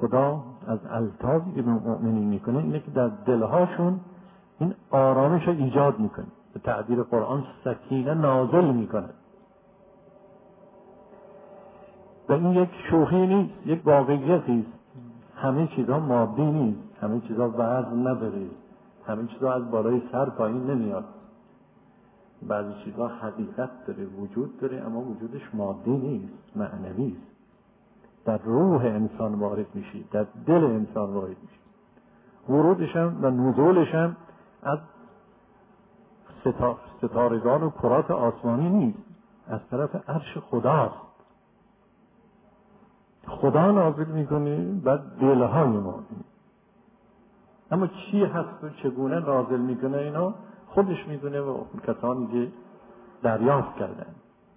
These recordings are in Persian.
خدا از الطافی که به مؤمنین میکنه اینه که در دلهاشون این آرامش رو ایجاد میکنه. به تعبیر قرآن سکینه نازل میکنه. و این یک شوخی نیست، یک واقعیتی است. همه چیزها مادی نیست، همه چیزها وزن نداره، همه چیزها از بالای سر پایین نمیاد. بعضی چیزها حقیقت داره، وجود داره، اما وجودش مادی نیست، معنوی است. در روح انسان وارد میشی، در دل انسان وارد میشی. ورودش هم و نزولش هم از ستارگان و کرات آسمانی نیست، از طرف عرش خداست. خدا نازل میکنه بر دلهای ما. اما چی هست و چگونه نازل میکنه اینا خودش میدونه و کسانی که دریافت کردن.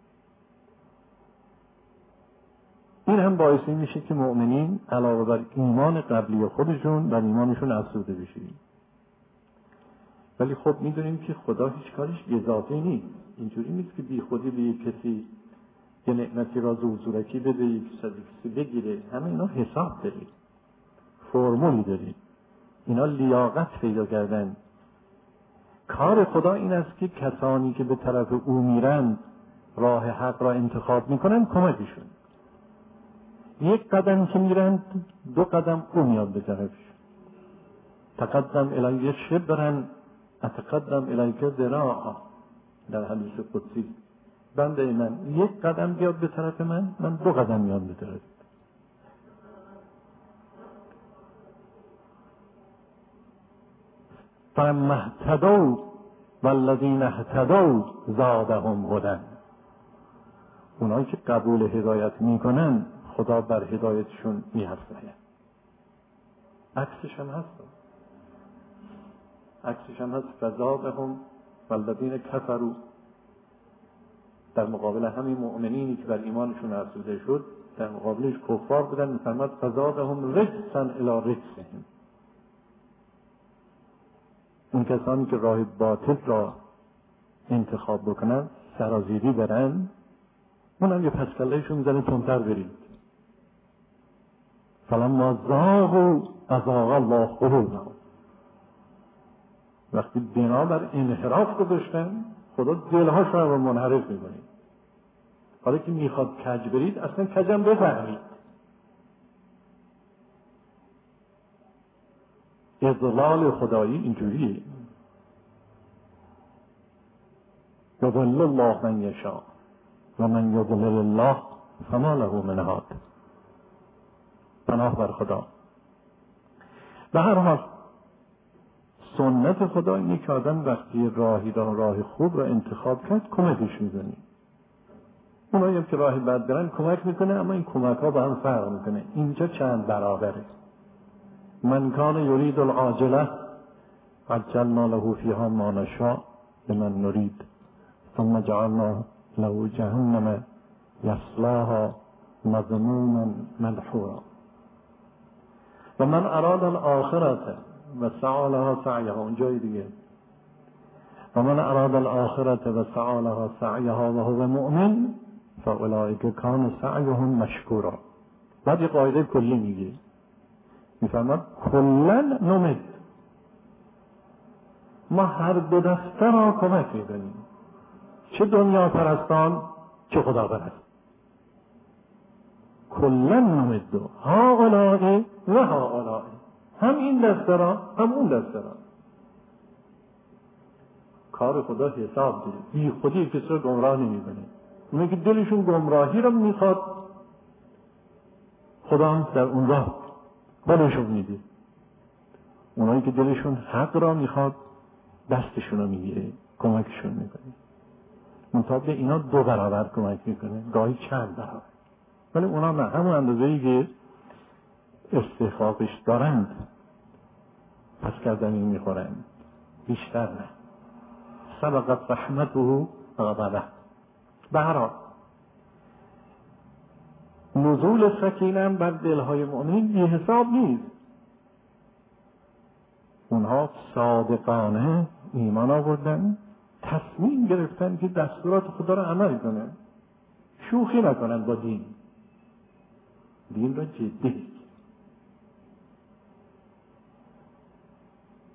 این هم باعث میشه که مؤمنین علاوه بر ایمان قبلی خودشون بر ایمانشون افزوده بشه. ولی خب میدونیم که خدا هیچ کارش اضافی نیست. اینجوری نیست که بی خودی به یک کسی یه نعمتی را زورکی بده، یک کسی بگیره. همه اینا حساب داره، فرمولی داره. اینا لیاقت پیدا کردن. کار خدا این است که کسانی که به طرف او میرن، راه حق را انتخاب میکنن، کمکشون. یک قدم که میرن، دو قدم او میاد به طرفش. تقدم الیه شبرا اتقدم الیک ذراعا، در حدیث قدسی. بنده من یک قدم بیاد به طرف من دو قدم میاد به طرف. فَلَمَّا اهْتَدَوْا وَالَّذِينَ اهْتَدَوْا زَادَهُمْ هُدًى. اونایی که قبول هدایت میکنن خدا بر هدایتشون می‌افزاید. عکسش هم هست فَزَادَهُمْ وَالَّذِينَ كَفَرُوا. در مقابل همین مؤمنینی که بر ایمانشون افزوده شد، در مقابلش کفار بودن. می‌فرماد فَزَادَهُمْ رِجْسًا إِلَى رِجْسِهِمْ. اون کسانی که راه باطل را انتخاب بکنن، سرازیری برن، اونم یه پسکلهشون میزنه تندتر برید. فلما زاغوا ازاغ الله قلوبهم. وقتی بنا بر انحراف گذاشتن، خدا دلهاش رو منحرف میکنه. حالا که میخواد کج برید، اصلا کجم بفهمید. اضلال خدایی اینجوریه. یضل الله من یشاء و من یضلل الله فما له من هاد. پناه بر خدا. به هر حال سنت خدا اینه که آدم وقتی راه خوب را انتخاب کرد کمکش میکنه. اونایی هم که راه بد برن کمک میکنه، اما این کمک ها با هم فرق میکنه. اینجا چند برابره. من کان یرید العاجله عجلنا له فیها ما نشاء لمن نرید ثم جعلنا له جهنم یصلاها مذموما مدحورا و من اراد الاخرة و سعی لها سعیها. اونجای دیگه و من اراد الاخرة و سعی لها سعیها و هو مؤمن فاولئک کان سعیهم مشکورا. بعد یه قاعده کلی میگه، میفرماد کلن نمد. ما هر دو دسته را کمک میکنیم، چه دنیا پرستان چه خدا پرست. کلن نمد هؤلاء و هؤلاء. هم این دسته را هم اون دسته را. کار خدا حساب داره. بی خودی کسی را گمراه نمیکنه. اونایی که دلشون گمراهی را میخواد، خدا هم در اون راه بالشون میده. اونایی که دلشون حق را میخواد، دستشون رو میگیره، کمکشون میکنه. منتها به اینا 2 برابر کمک میکنه، گاهی چند برابر. ولی اونا نه، همون اندازه‌ای که استحقاقش دارند پس کردنی میخورند، بیشتر نه. سبقت رحمته غضبه. به هر حال نزول سکینه بر دلهای مؤمنین بی حساب نیست. اونها صادقانه ایمان آوردن، تصمیم گرفتن که دستورات خدا را عمل کنن، شوخی نکنن با دین را جدی.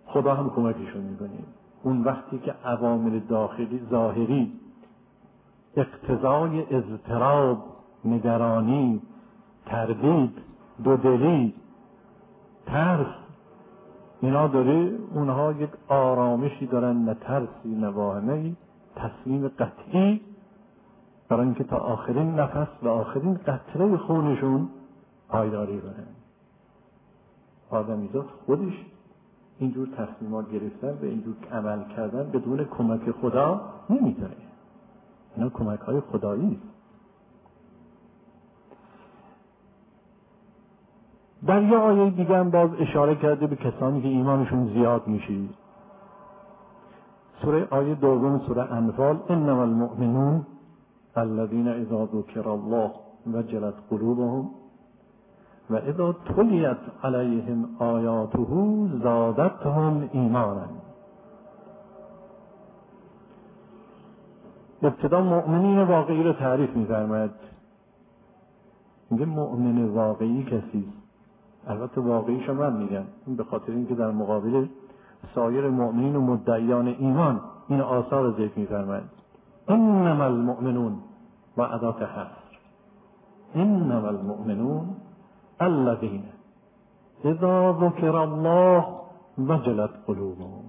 خدا هم کمکشون میکنه. اون وقتی که عوامل داخلی ظاهری اقتضای اضطراب، نگرانی، تردید، دودلی، ترس اینا داره، اونها یک آرامشی دارن، نه ترسی نه واهمه‌ای، تصمیم قطعی برای اینکه تا آخرین نفس و آخرین قطره خونشون پایداری کنن. آدمیزاد خودش اینجور تصمیمات گرفتن و اینجور عمل کردن بدون کمک خدا نمیتونه. اینا کمک های خدایی است. در یه آیه دیگه هم باز اشاره کرده به کسانی که ایمانشون زیاد میشه. سوره آیه دوم سوره انفال، انما المؤمنون الذين اذا ذكر الله وجلت قلوبهم و اذا تلیت علیهم آیاته زادتهم ایمانا. ابتدا مؤمنین واقعی رو تعریف می‌فرماید. میگه مؤمن واقعی کسی، البته واقعیش من میگم، به خاطر اینکه در مقابل سایر مؤمنین و مدعیان ایمان این آثار ذکر می‌فرماید. انما المؤمنون و ادات حصر، انما المؤمنون الذين اذا ذكر الله وجلت قلوبهم.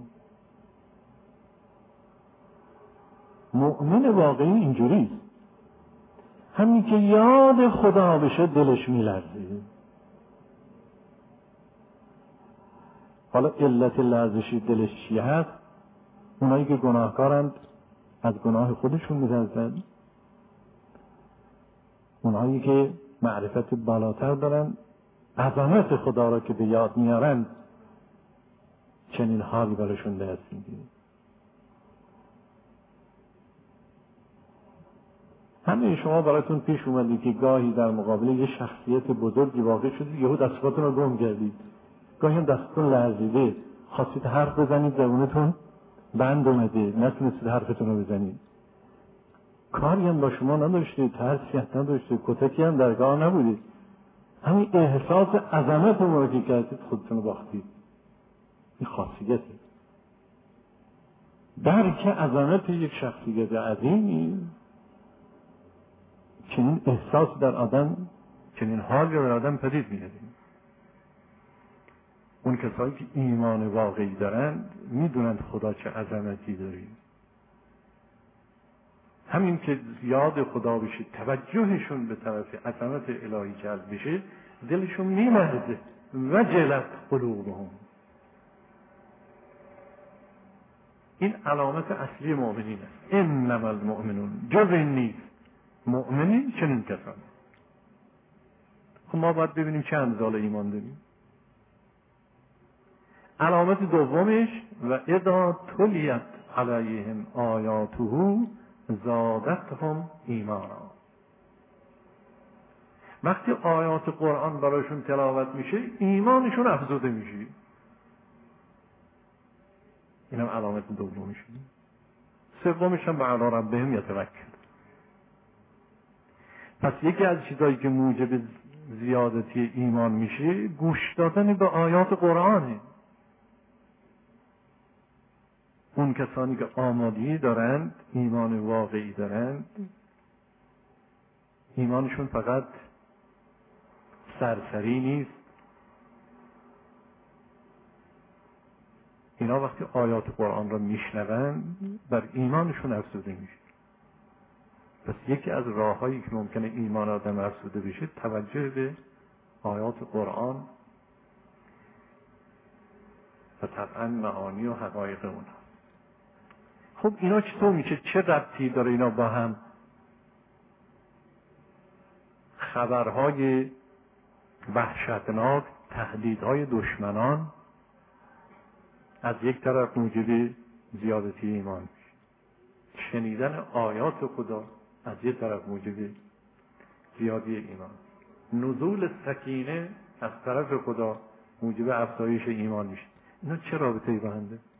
مؤمن واقعی اینجوریست، همین که یاد خدا بشه دلش میلرزه. حالا علت لرزشی دلش چیه هست؟ اونایی که گناهکارند از گناه خودشون میلرزن، اونایی که معرفت بالاتر دارن عظمت خدا را که به یاد میارن چنین حالی براشون دست میگیره. همه شما براتون پیش اومدی که گاهی در مقابل یه شخصیت بزرگی واقع شدید، یهو دستاتون رو گم کردید، گاهی هم دستتون لرزیده، خواستید حرف بزنید زبونتون بند اومده، نتونستید حرفتون رو بزنید. کاری هم با شما نداشته، ترسی هم نداشته، کتکی هم درگاه نبودید، همین احساس عظمت رو که کردید خودتون رو باختید. این خاصیته. درک عظمت یک شخصیت عظیمی چنین احساس در آدم، چنین حالی رو در آدم پدید میاره. اون کسایی که ایمان واقعی دارند میدونند خدا چه عظمتی داره. همین که یاد خدا بشه، توجهشون به طرف عظمت الهی جلب بشه، دلشون میلرزه. وجلت قلوبهم. این علامت اصلی مؤمنین است. انما المؤمنون، جز این نیست، مؤمنین چنین کسانی. خب ما باید ببینیم چه امثال ایمان داریم. علامت دومش و اذا تلیت علیهم آیاته زادتهم ایمانا. وقتی آیات قرآن برایشون تلاوت میشه ایمانشون افزوده میشه. اینم علامت دومشه. سومش هم به علی ربهم یتوکل. پس یکی از چیزایی که موجب زیادتی ایمان میشه گوش دادن به آیات قرآنه. اون کسانی که آمادگی دارند، ایمان واقعی دارند، ایمانشون فقط سرسری نیست. اینا وقتی آیات قرآن را میشنوند بر ایمانشون افزوده میشه. پس یکی از راههایی که ممکنه ایمان آدم افزوده بشه توجه به آیات قرآن و طبعا معانی و حقایق اونها. خب اینا چطور میشه؟ چه ربطی داره اینا با هم؟ خبرهای وحشتناک، تهدیدهای دشمنان از یک طرف موجب زیادتی ایمان میشه. شنیدن آیات خدا از یک طرف موجب زیادی ایمان. نزول سکینه از طرف خدا موجب افزایش ایمان میشه. اینا چه رابطه‌ای با هم داره؟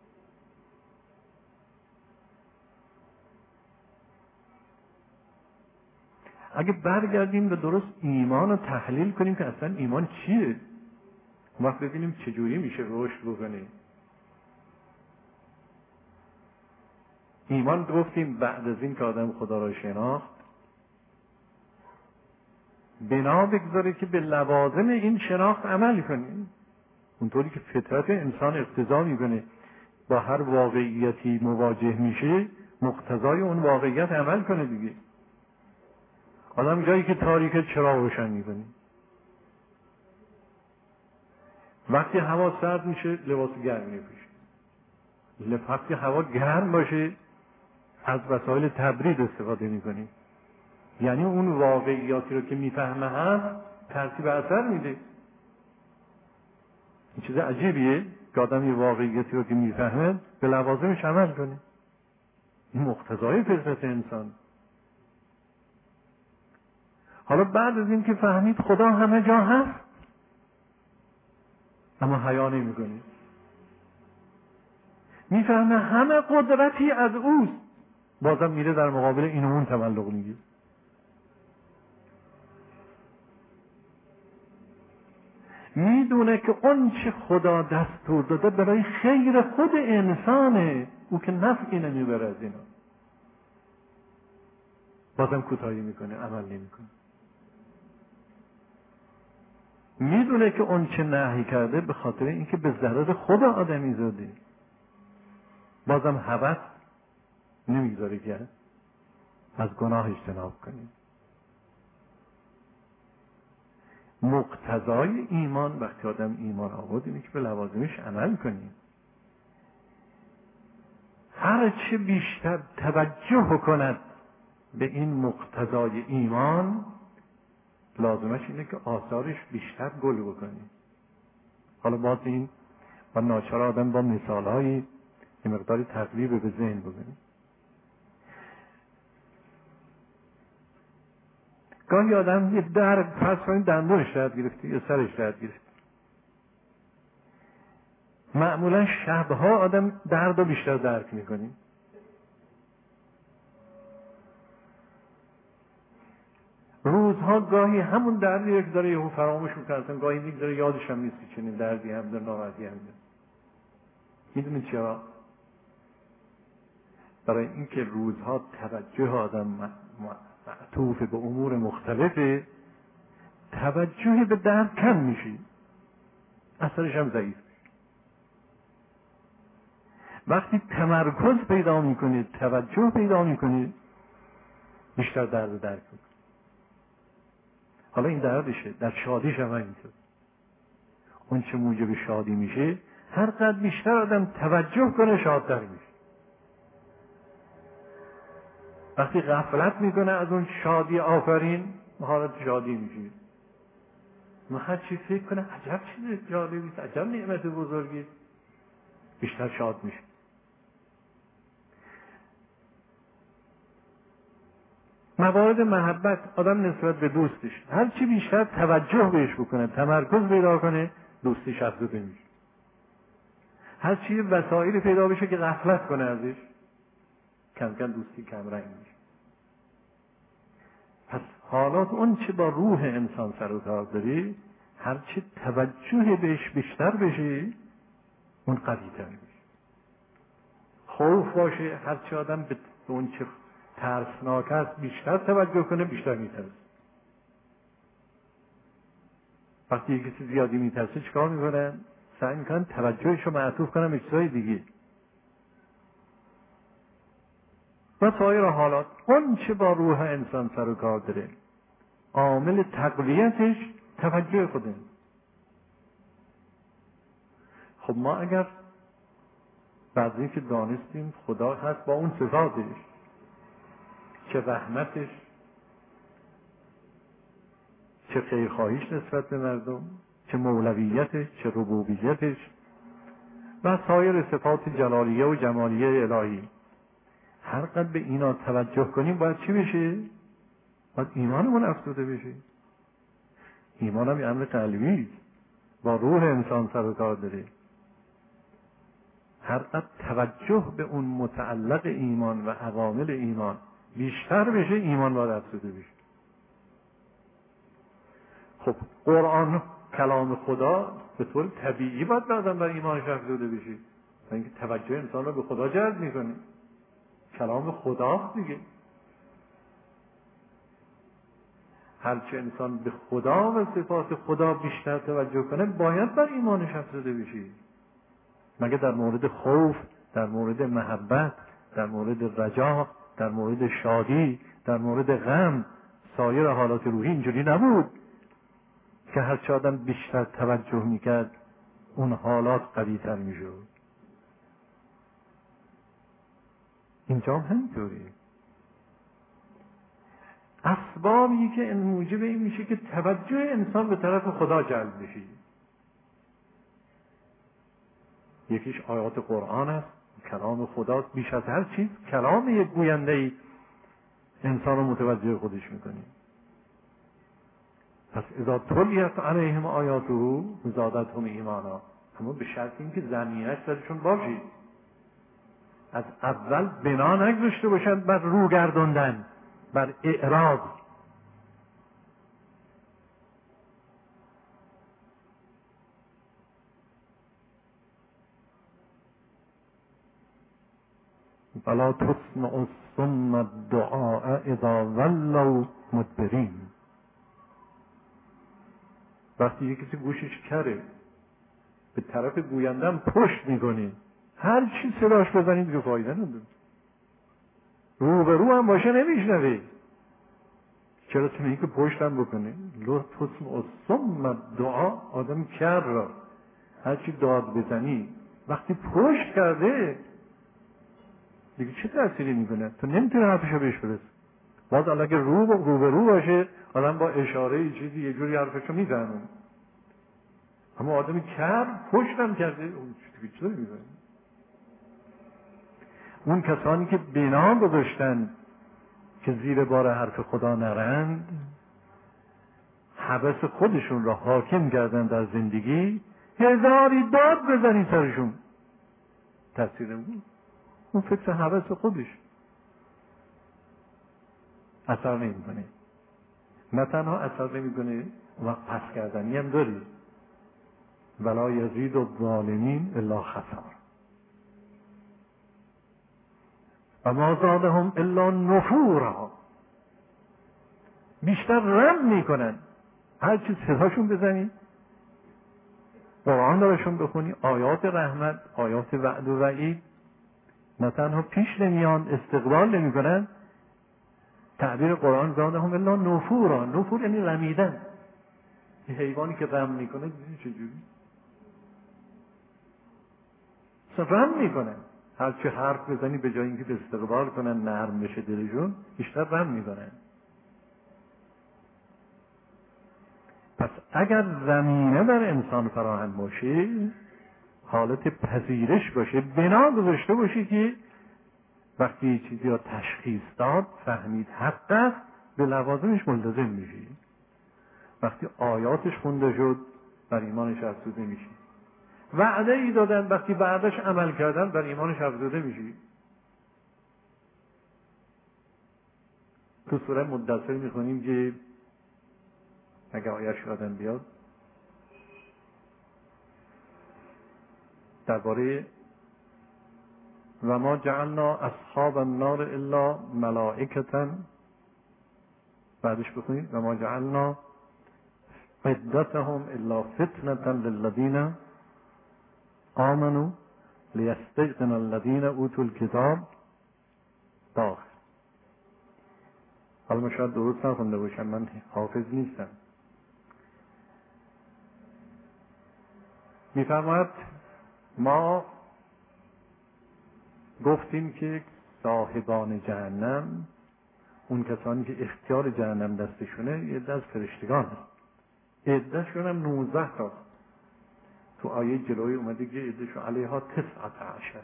اگه برگردیم و درست ایمان رو تحلیل کنیم که اصلا ایمان چیه، وقت ببینیم چجوری میشه رشد بکنه. ایمان گفتیم بعد از این که آدم خدا را شناخت بنا بگذاره که به لوازم این شناخت عمل کنیم، اونطوری که فطرت انسان اقتضا میکنه با هر واقعیتی مواجه میشه مقتضای اون واقعیت عمل کنه دیگه. آدم جایی که تاریکه چراغ روشن میکنه، وقتی هوا سرد میشه لباس گرم میپوشه، وقتی هوا گرم باشه از وسایل تبرید استفاده میکنیم. یعنی اون واقعیاتی رو که میفهمه هست ترتیب اثر میده. این چیز عجیبیه که آدم یه واقعیتی رو که میفهمه به لوازمش عمل کنه. این مقتضای فطرت انسان. حالا بعد از این که فهمید خدا همه جا هست اما حیا نمیکنه، میفهمه همه قدرتی از اوست، بازم میره در مقابل این و اون تملق میگیره. میدونه که اون چه خدا دستور داده برای خیر خود انسانه، او که نفعی نمیبره از اینا، بازم کوتاهی میکنه، عمل نمیکنه. میدونه که اون چه نهی کرده به خاطر اینکه به ضرر خود آدمی زاده، بازم هوس نمیگذاره که از گناه اجتناب کنیم. مقتضای ایمان وقتی آدم ایمان آورد اینه که به لوازمش عمل کنیم. هر چه بیشتر توجه کند به این مقتضای ایمان لازمش اینه که آثارش بیشتر گل بکنیم. حالا باز این و ناچار آدم با مثالهایی یه مقداری تقریب به ذهن بزنیم. گاهی آدم یه فرض کنید دندونش درد گرفته یا سرش درد گرفته، معمولا شبها آدم درد رو بیشتر درک میکنیم. روزها گاهی همون دردی که داره یهو فراموش میکنه، گاهی میگذاره یادش هم نیست که چنین دردی هم داره، ناراحتی هم داره. میدونید چرا؟ برای اینکه روزها توجه آدم معطوف به امور مختلفه، توجه به درد کم میشه، اثرش هم ضعیف. وقتی تمرکز پیدا میکنید، توجه پیدا میکنید، بیشتر درد درک میکنید. حالا این دردشه، در شادیش هم اینطور. اون چه موجب شادی میشه هر قدر بیشتر آدم توجه کنه شادتر میشه. وقتی غفلت میکنه از اون شادی آفرین حالت شادی میشه. ما هر چی فکر کنه عجب چیز جالبیست، عجب نعمت بزرگی، بیشتر شاد میشه. موارد محبت آدم نسبت به دوستش هر چی بیشتر توجه بهش بکنه، تمرکز پیدا کنه، دوستیش افزوده میشه. هر چی وسایل پیدا بشه که غفلت کنه ازش، کم کم دوستی کم رنگ میشه. پس حالات اون چه با روح انسان سر و کار داری، هر چی توجه بهش بیشتر بشه اون قوی تر میشه. خوف باشه، هر چی آدم به اون چه ترسناک است بیشتر توجه کنه بیشتر میترسه. وقتی یک کسی زیادی میترسه چیکار میکنن؟ سعی میکنن توجهش رو معطوف کنن به چیزای دیگه. و سایر حالات اون چه با روح انسان سر و کار داره، عامل تقویتش توجه خوده. خب ما اگر بعد از اینکه دانستیم خدا هست با اون صفاتش، چه رحمتش، چه خیرخواهیش نسبت به مردم، چه مولویتش، چه ربوبیتش و سایر صفات جلالیه و جمالیه الهی، هر قدر به اینا توجه کنیم باید چی بشه؟ باید ایمانمون افزوده بشه. ایمان هم یه امر قلبی با روح انسان سر و کار داره. هر قدر توجه به اون متعلق ایمان و عوامل ایمان بیشتر بشه، ایمان باید افزوده بشه. خب قرآن کلام خدا به طور طبیعی باید آدم بر ایمانش افزوده بشه، اینکه توجه انسان رو به خدا جلب میکنه. کلام خداست دیگه. هرچه انسان به خدا و صفات خدا بیشتر توجه کنه باید بر ایمانش افزوده بشه. مگه در مورد خوف، در مورد محبت، در مورد رجا، در مورد شادی، در مورد غم، سایر حالات روحی اینجوری نبود که هرچه آدم بیشتر توجه میکرد اون حالات قوی‌تر میشد؟ اینجا هم همینطوری. اسبابی که موجب این میشه که توجه انسان به طرف خدا جلب بشه، یکیش آیات قرآن است، کلام خداست. بیش از هر چیز کلام یک گوینده‌ای انسان رو متوجه خودش میکنه. پس اذا تلیت علیهم آیاته زادتهم ایمانا، اما به شرط اینکه زمینش درشون باشه. از اول بنا نگذاشته باشند بر رو گرداندن، بر اعراض. ولا تسمع الصم الدعاء اذا ولوا مدبرین. وقتی یک کسی گوشش کره به طرف گویندم پشت میکنی، هر چی صداش بزنید دیگه فایده نداره. رو به رو هم باشه نمیشنوی، چرا تو میگی که پشتم بکنی؟ لا تسمع الصم الدعاء، آدم کر را هر چی داد بزنی وقتی پشت کرده دیگه چه تأثیری میکنه؟ تو نمیتونه حرفشو بهش برس. باز اگه رو به رو باشه آدم با اشاره چیزی یه جوری حرفشو میزنه، اما آدمی کر پشتم کرده اون چطوری میزنه؟ اون کسانی که بنا گذاشتن که زیر بار حرف خدا نرند، حبس خودشون را حاکم کردن در زندگی، هزاری داد بزنی سرشون تأثیر بود. اون فکر حبس خودش اثر نمیکنه. نه تنها اثر نمیکنه، و پس کردنی هم داری. ولا یزید الظالمین الا خسار. و ما زادهم الا نفورا. بیشتر رم میکنن. هر چیز صداشون بزنی، قرآن درشون بخونی، آیات رحمت، آیات وعد و وعید، نه تنها پیش نمیان، استقبال نمیکنن. تعبیر قرآن زادهم الا نفورا. نفور یعنی رمیدن. این حیوانی که رم میکنه دیدی چجوری؟ رم میکنن. هر چه حرف بزنی به جای اینکه استقبال کنن نرم بشه دلشون، بیشتر رم میکنن. پس اگر زمینه بر انسان فراهم باشه، حالت پذیرش باشه، بنا گذاشته باشه که وقتی چیزی را تشخیص داد فهمید حق است، به لوازمش ملتزم میشی. وقتی آیاتش خونده شد بر ایمانش افزوده میشی. وعده ای دادن وقتی بعدش عمل کردن بر ایمانش افزوده میشی. تو سوره مدثر میخونیم که اگر آیش یادم بیاد درباره و ما جعلنا اصحاب النار الا ملائکة، بعدش بخونید و ما جعلنا عدتهم الا فتنة للذین آمنوا لیستیقن الذین اوتوا الکتاب داخل. حالا من شاید درست نخونده باشم، من حافظ نیستم. میفرماید ما گفتیم که صاحبان جهنم، اون کسانی که اختیار جهنم دستشونه، یه عده از فرشتگان هست. عدهشون هم 19 تا. تو آیه جلوی اومده که عدهشون علیها 19.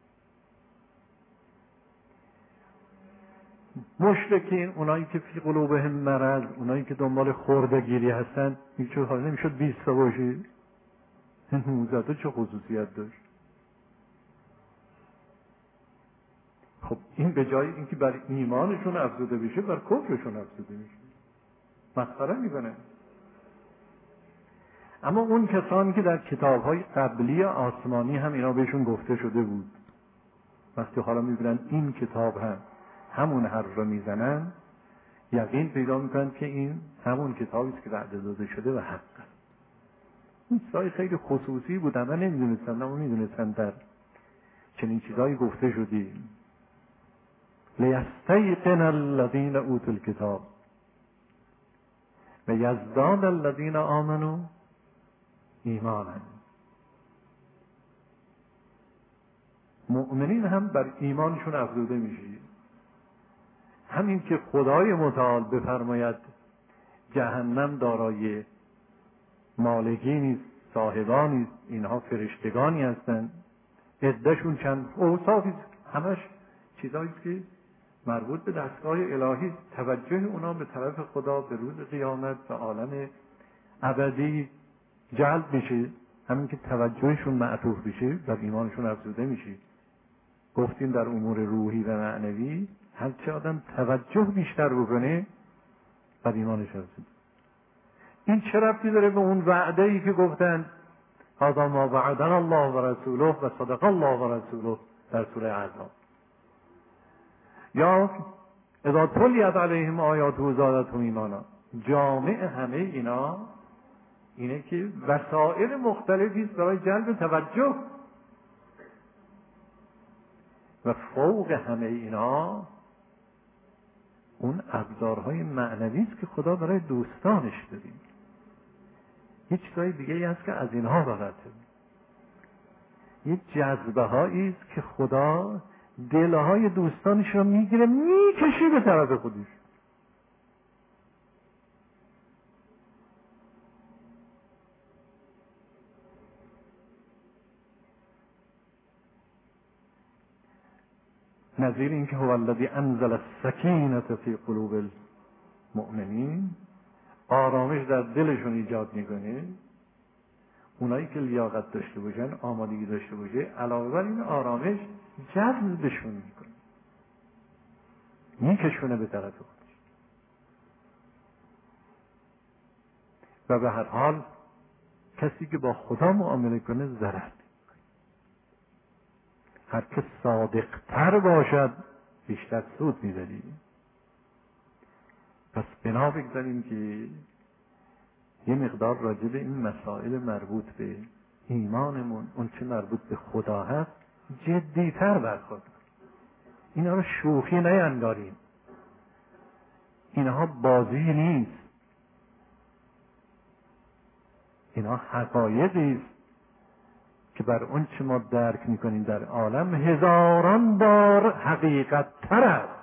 مشرکین، اونایی که فی قلوبهم مرض، اونایی که دنبال خورده‌گیری هستن، هیچ حال نمیشد 20 تا باشه. 19 تا چه خصوصیت داشت؟ خب این به جای اینکه بر ایمانشون افزوده بشه بر کفرشون افزوده میشه. مسخره میکنه. اما اون کسانی که در کتاب‌های قبلی آسمانی هم اینا بهشون گفته شده بود وقتی حالا میبینن این کتاب هم همون حرف رو میزنن، یقین پیدا میکنن که این همون کتابی است که وعده داده شده و حق است. این چیزای خیلی خصوصی بود، من نمیدونستم، اما میدونستم در چنین چیزایی گفته شدیم. لیستیقن الذین اوتوا الکتاب و یزداد الذین آمنوا ایمانا. مؤمنین هم بر ایمانشون افزوده میشه. همین که خدای متعال بفرماید جهنم دارای مالکی نیست، صاحبانی نیست، اینها فرشتگانی هستند، عدهشون چند اوصافی، همش چیزایی که مربوط به دستگاه الهی، توجه اونا به طرف خدا به روز قیامت و عالم ابدی جلب میشه. همین که توجهشون معطوف بشه بر ایمانشون افزوده میشه. گفتیم در امور روحی و معنوی هرچه آدم توجه بیشتر بکنه بر ایمانش افزوده. این چه ربطی داره به اون وعده ای که گفتن هذا ما وعدنا الله و رسوله و صدق الله و رسوله در سوره احزاب؟ یا اذا تلیت علیهم آیاته زادتهم ایمانا. جامع همه اینا اینه که وسایل مختلفی است برای جلب توجه، و فوق همه اینا اون ابزارهای معنوی است که خدا برای دوستانش داده. یه چیزای دیگه ای هست که از اینها غلطه. یه جذبه هایی است که خدا دلهای دوستانش رو میگیره میکشه به طرف خودش. نظیر این که هو الذی انزل السکینة فی قلوب المؤمنین، آرامش در دلشون ایجاد میکنه. اونایی که لیاقت داشته باشن، آمادگی داشته باشه، علاوه بر این آرامش جذبشون میکنه، میکشونه به طرف خودش. و به هر حال کسی که با خدا معامله کنه ضرر میکنه. هر که صادقتر باشد بیشتر سود میبری. پس بنا بگذاریم که یه مقدار راجع به این مسائل مربوط به ایمانمون، اون چه مربوط به خدا هست، جدیتر برخورد. اینا رو شوخی نینداریم. اینها بازی نیست. اینا حقایقی است که بر اون چه ما درک میکنیم در عالم هزاران بار حقیقت تر است.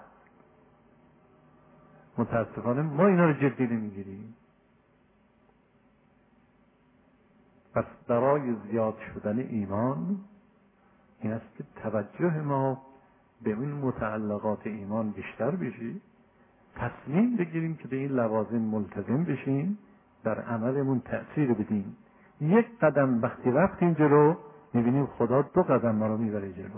متاسفانه ما اینا رو جدی نمیگیریم. پس برای زیاد شدن ایمان این است که توجه ما به این متعلقات ایمان بیشتر بشه، تصمیم بگیریم که به این لوازم ملتزم بشیم، در عملمون تأثیر بدیم. یک قدم وقتی رفتیم جلو میبینیم خدا 2 قدم ما رو میبره جلو.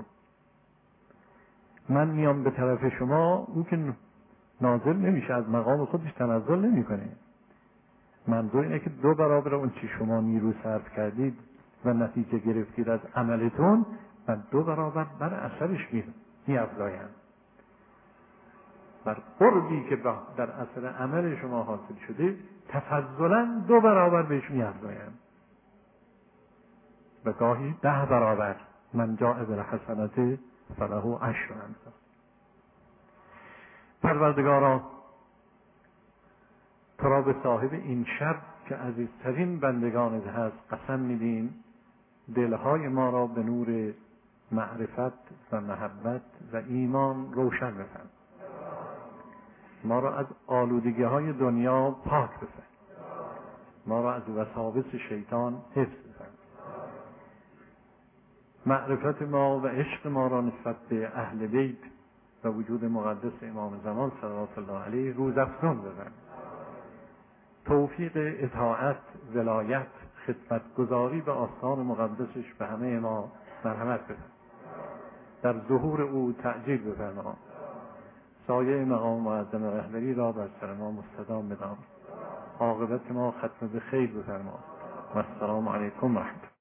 من میام به طرف شما، اون که نازل نمیشه، از مقام خودش تنزل نمیکنه. منظور اینه که 2 برابر اون چی شما نیرو صرف کردید و نتیجه گرفتید از عملتون، من 2 برابر بر اثرش میافزایم. بر قربی که در اثر عمل شما حاصل شده تفضلا 2 برابر بهش میافزایم. و گاهی 10 برابر. من جاء بالحسنة فله 10 امثال. پروردگارا تو را به صاحب این شب که عزیزترین بندگانت هست قسم میدیم، دلهای ما را به نور معرفت و محبت و ایمان روشن بفرما. ما را از آلودگی های دنیا پاک بفرما. ما را از وساوس شیطان حفظ بفرما. معرفت ما و عشق ما را نسبت به اهل بیت و وجود مقدس امام زمان صلوات الله علیه روزافزون بفرما. توفیق اطاعت، ولایت، خدمتگزاری به آستان مقدسش به همه ما مرحمت بفرما. در ظهور او تعجیل بفرما. سایه مقام معظم رهبری را بر سر ما مستدام بدار. عاقبت ما ختم به خیر بفرما. و السلام علیکم و رحمت الله.